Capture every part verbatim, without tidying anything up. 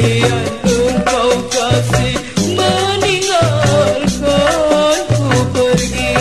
nian engkau kasih meninggalkanku pergi.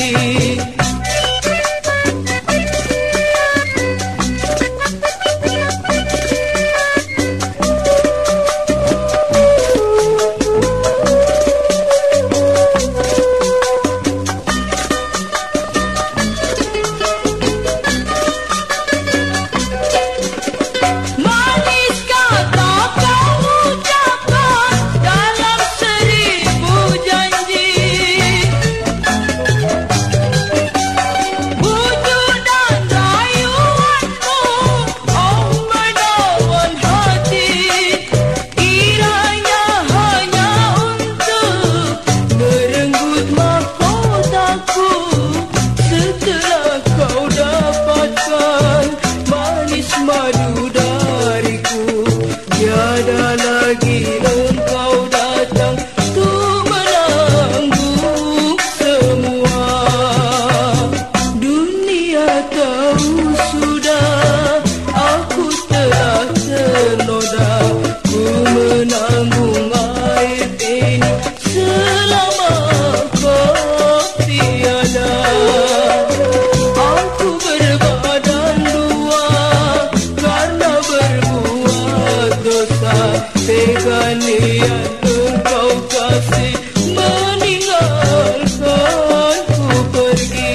Madu dariku, tiada lagi engkau datang untuk menanggung semua. Dunia tahu sudah, aku telah ternoda. Ku menanggung air ini selama kau tiada. Aku berbadan dua karena berbuat dosa. Tega niat engkau kasih meninggalkanku pergi.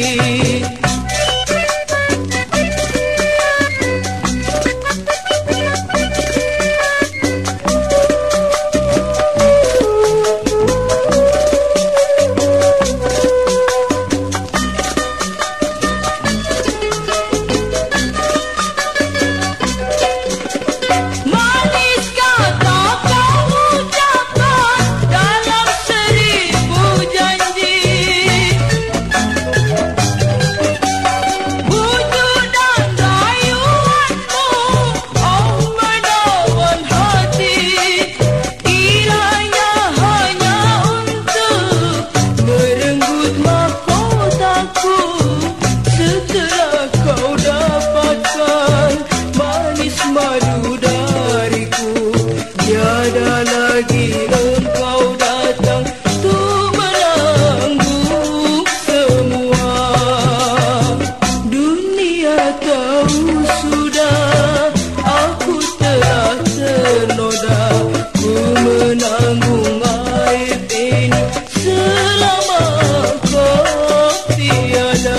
Madu dariku, tiada lagi engkau datang untuk menanggung semua. Dunia tahu sudah, aku telah ternoda. Ku menanggung air ini selama kau tiada.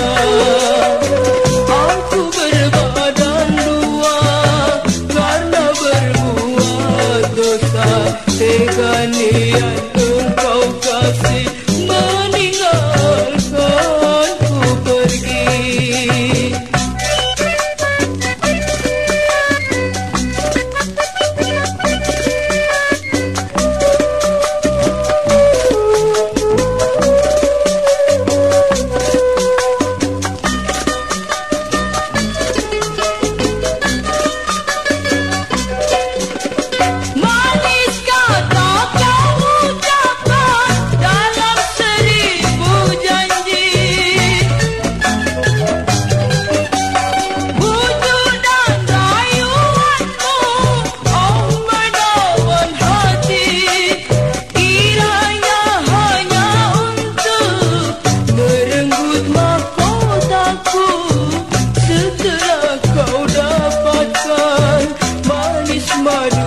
Aku berbadan dua karena berbuat dosa. Tega niat engkau kasih meninggalkanku pergi. Madu